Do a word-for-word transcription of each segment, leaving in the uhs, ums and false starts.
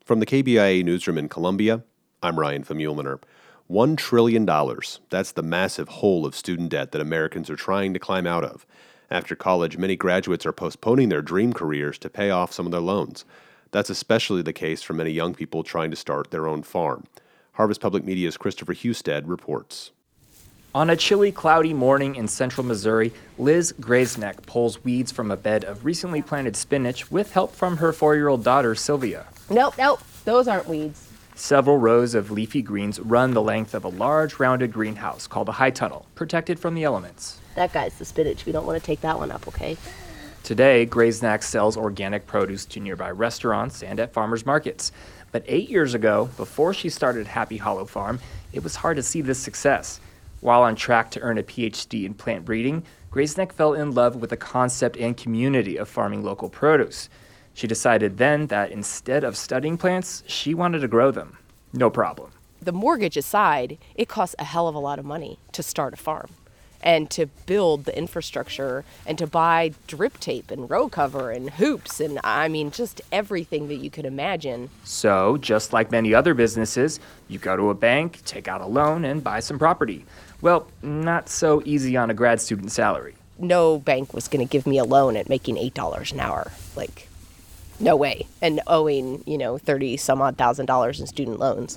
From the K B I A newsroom in Columbia, I'm Ryan Famuliner. One trillion dollars. That's the massive hole of student debt that Americans are trying to climb out of. After college, many graduates are postponing their dream careers to pay off some of their loans. That's especially the case for many young people trying to start their own farm. Harvest Public Media's Christopher Husted reports. On a chilly, cloudy morning in central Missouri, Liz Graysneck pulls weeds from a bed of recently planted spinach with help from her four-year-old daughter, Sylvia. Nope, nope, those aren't weeds. Several rows of leafy greens run the length of a large, rounded greenhouse called a high tunnel, protected from the elements. That guy's the spinach. We don't want to take that one up, okay? Today, Graysneck sells organic produce to nearby restaurants and at farmers markets. But eight years ago, before she started Happy Hollow Farm, it was hard to see this success. While on track to earn a P H D in plant breeding, Graysneck fell in love with the concept and community of farming local produce. She decided then that instead of studying plants, she wanted to grow them. No problem. The mortgage aside, it costs a hell of a lot of money to start a farm and to build the infrastructure and to buy drip tape and row cover and hoops and, I mean, just everything that you could imagine. So, just like many other businesses, you go to a bank, take out a loan, and buy some property. Well, not so easy on a grad student salary. No bank was going to give me a loan at making eight dollars an hour. Like, no way. And owing, you know, thirty some odd thousand dollars in student loans.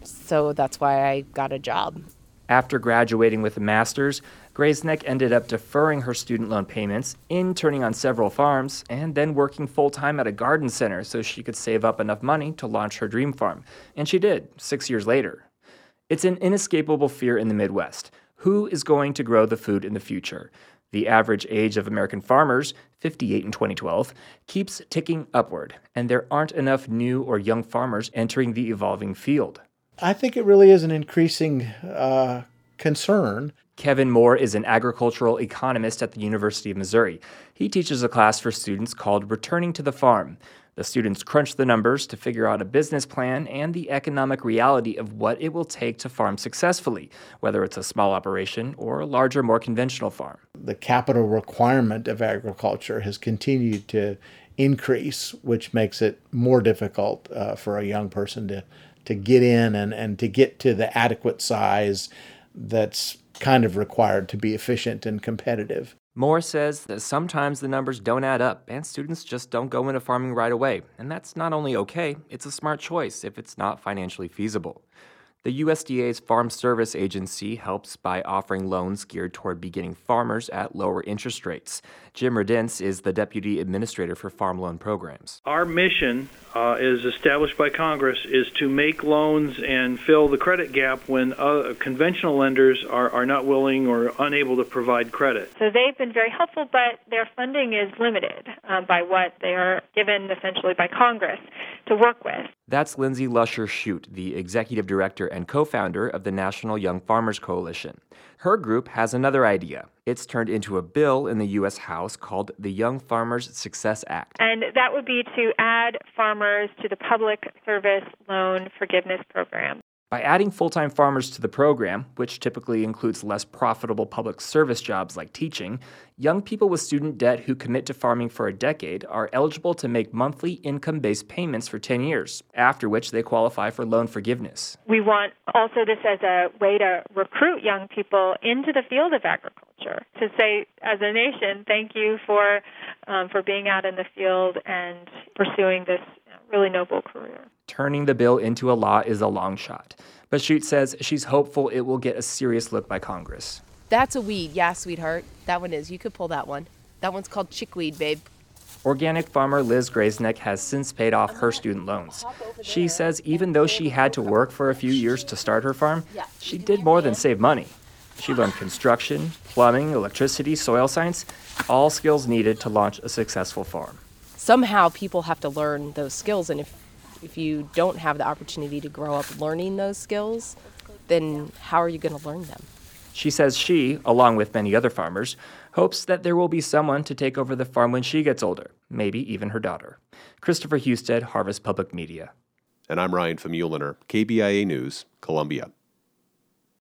So that's why I got a job. After graduating with a master's, Graysneck ended up deferring her student loan payments, interning on several farms, and then working full-time at a garden center so she could save up enough money to launch her dream farm. And she did, six years later. It's an inescapable fear in the Midwest. Who is going to grow the food in the future? The average age of American farmers, fifty-eight in twenty twelve, keeps ticking upward, and there aren't enough new or young farmers entering the evolving field. I think it really is an increasing uh, concern. Kevin Moore is an agricultural economist at the University of Missouri. He teaches a class for students called Returning to the Farm. The students crunch the numbers to figure out a business plan and the economic reality of what it will take to farm successfully, whether it's a small operation or a larger, more conventional farm. The capital requirement of agriculture has continued to increase, which makes it more difficult uh, for a young person to, to get in and, and to get to the adequate size that's kind of required to be efficient and competitive. Moore says that sometimes the numbers don't add up and students just don't go into farming right away. And that's not only okay, it's a smart choice if it's not financially feasible. The U S D A's Farm Service Agency helps by offering loans geared toward beginning farmers at lower interest rates. Jim Redence is the Deputy Administrator for Farm Loan Programs. Our mission, uh, is established by Congress, is to make loans and fill the credit gap when uh, conventional lenders are, are not willing or unable to provide credit. So they've been very helpful, but their funding is limited um, by what they are given essentially by Congress to work with. That's Lindsay Lusher-Shute, the Executive Director and co-founder of the National Young Farmers Coalition. Her group has another idea. It's turned into a bill in the U S House called the Young Farmers Success Act. And that would be to add farmers to the Public Service Loan Forgiveness Program. By adding full-time farmers to the program, which typically includes less profitable public service jobs like teaching, young people with student debt who commit to farming for a decade are eligible to make monthly income-based payments for ten years, after which they qualify for loan forgiveness. We want also this as a way to recruit young people into the field of agriculture, to say, as a nation, thank you for um, for being out in the field and pursuing this really noble career. Turning the bill into a law is a long shot, but Shute says she's hopeful it will get a serious look by Congress. That's a weed, yeah, sweetheart. That one is. You could pull that one. That one's called chickweed, babe. Organic farmer Liz Graysneck has since paid off her student loans. She says even though she had to work for a few years to start her farm, she did more than save money. She learned construction, plumbing, electricity, soil science, all skills needed to launch a successful farm. Somehow people have to learn those skills, and if if you don't have the opportunity to grow up learning those skills, then how are you going to learn them? She says she, along with many other farmers, hopes that there will be someone to take over the farm when she gets older, maybe even her daughter. Christopher Husted, Harvest Public Media. And I'm Ryan Famuliner, K B I A News, Columbia.